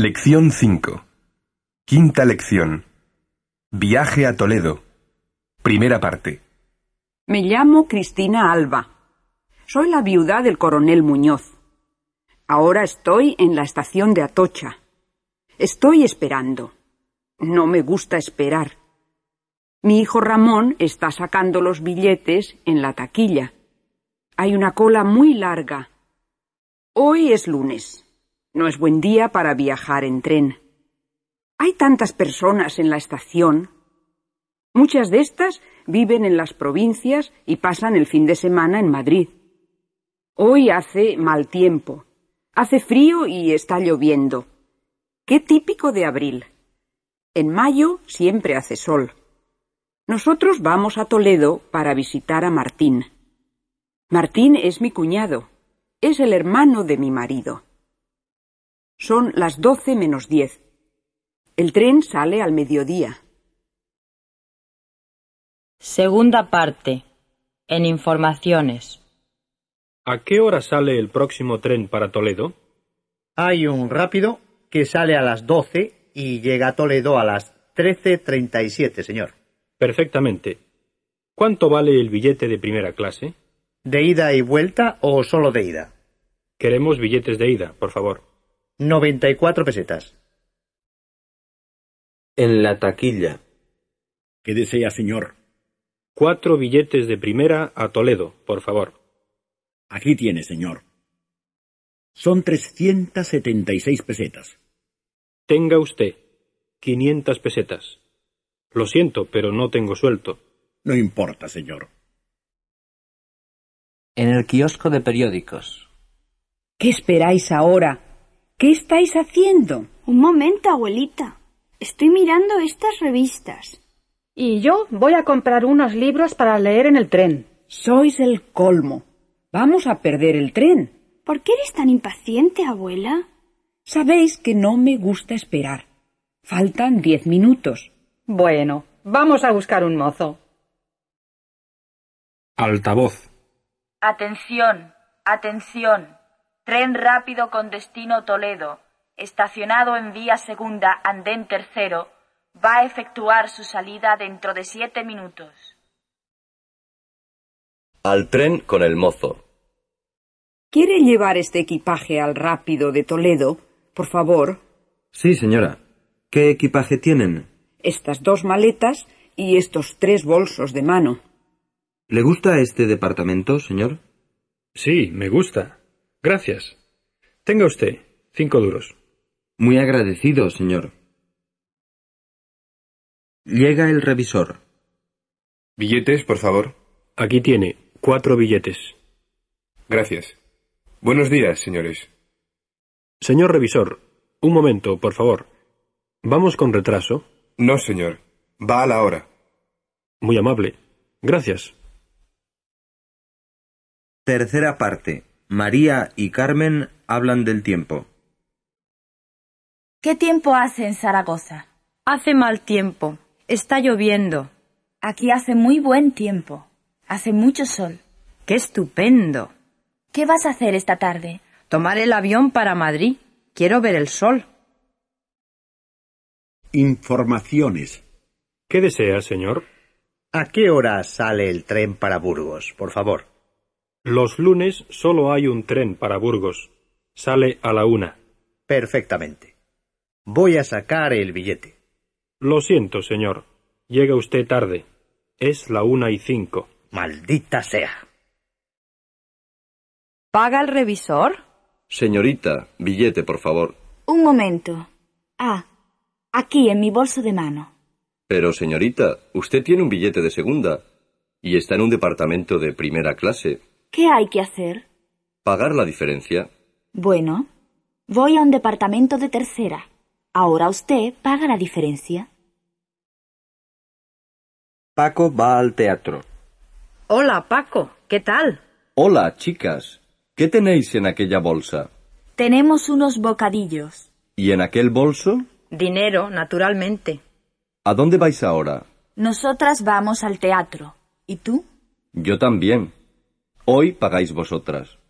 Lección 5. Quinta lección. Viaje a Toledo. Primera parte. Me llamo Cristina Alba. Soy la viuda del coronel Muñoz. Ahora estoy en la estación de Atocha. Estoy esperando. No me gusta esperar. Mi hijo Ramón está sacando los billetes en la taquilla. Hay una cola muy larga. Hoy es lunes. No es buen día para viajar en tren. Hay tantas personas en la estación. Muchas de estas viven en las provincias y pasan el fin de semana en Madrid. Hoy hace mal tiempo. Hace frío y está lloviendo. Qué típico de abril. En mayo siempre hace sol. Nosotros vamos a Toledo para visitar a Martín. Martín es mi cuñado. Es el hermano de mi marido. Son las 12 menos 10. El tren sale al mediodía. Segunda parte. En informaciones. ¿A qué hora sale el próximo tren para Toledo? Hay un rápido que sale a las 12 y llega a Toledo a las 13:37, señor. Perfectamente. ¿Cuánto vale el billete de primera clase? ¿De ida y vuelta o solo de ida? Queremos billetes de ida, por favor. 94 pesetas. En la taquilla. ¿Qué desea, señor? 4 billetes de primera a Toledo, por favor. Aquí tiene, señor. Son 376 pesetas. Tenga usted 500 pesetas. Lo siento, pero no tengo suelto. No importa, señor. En el kiosco de periódicos. ¿Qué esperáis ahora? ¿Qué estáis haciendo? Un momento, abuelita. Estoy mirando estas revistas. Y yo voy a comprar unos libros para leer en el tren. Sois el colmo. Vamos a perder el tren. ¿Por qué eres tan impaciente, abuela? Sabéis que no me gusta esperar. Faltan 10 minutos. Bueno, vamos a buscar un mozo. Altavoz. Atención, atención. Tren rápido con destino Toledo, estacionado en vía segunda, andén tercero, va a efectuar su salida dentro de 7 minutos. Al tren con el mozo. ¿Quiere llevar este equipaje al rápido de Toledo, por favor? Sí, señora. ¿Qué equipaje tienen? Estas 2 maletas y estos 3 bolsos de mano. ¿Le gusta este departamento, señor? Sí, me gusta. Gracias. Tenga usted 5 duros. Muy agradecido, señor. Llega el revisor. Billetes, por favor. Aquí tiene 4 billetes. Gracias. Buenos días, señores. Señor revisor, un momento, por favor. ¿Vamos con retraso? No, señor. Va a la hora. Muy amable. Gracias. Tercera parte. María y Carmen hablan del tiempo. ¿Qué tiempo hace en Zaragoza? Hace mal tiempo. Está lloviendo. Aquí hace muy buen tiempo. Hace mucho sol. ¡Qué estupendo! ¿Qué vas a hacer esta tarde? Tomar el avión para Madrid. Quiero ver el sol. Informaciones. ¿Qué desea, señor? ¿A qué hora sale el tren para Burgos, por favor? Los lunes solo hay un tren para Burgos. Sale a la 1. Perfectamente. Voy a sacar el billete. Lo siento, señor. Llega usted tarde. Es la 1:05. Maldita sea. ¿Paga el revisor? Señorita, billete, por favor. Un momento. Aquí, en mi bolso de mano. Pero, señorita, usted tiene un billete de segunda y está en un departamento de primera clase. ¿Qué hay que hacer? ¿Pagar la diferencia? Bueno, voy a un departamento de tercera. Ahora usted paga la diferencia. Paco va al teatro. Hola, Paco. ¿Qué tal? Hola, chicas. ¿Qué tenéis en aquella bolsa? Tenemos unos bocadillos. ¿Y en aquel bolso? Dinero, naturalmente. ¿A dónde vais ahora? Nosotras vamos al teatro. ¿Y tú? Yo también. Hoy pagáis vosotras.